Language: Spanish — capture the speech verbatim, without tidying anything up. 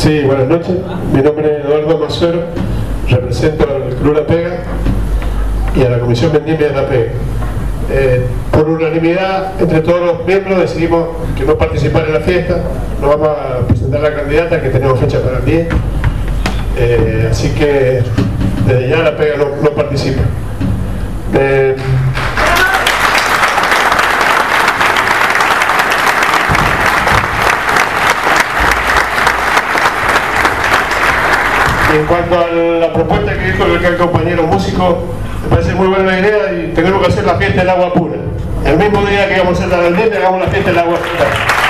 Sí, buenas noches. Mi nombre es Eduardo Mazuero, represento al Club La Pega y a la Comisión Vendimia de La Pega. Eh, por unanimidad, entre todos los miembros, decidimos que no participar en la fiesta. No vamos a presentar a la candidata, que tenemos fecha para el diez. Eh, así que desde ya La Pega no, no participa. Eh, En cuanto a la propuesta que dijo el compañero músico, me parece muy buena la idea y tenemos que hacer la fiesta del agua pura. El mismo día que vamos a hacer la vendimia, hagamos la fiesta del agua pura.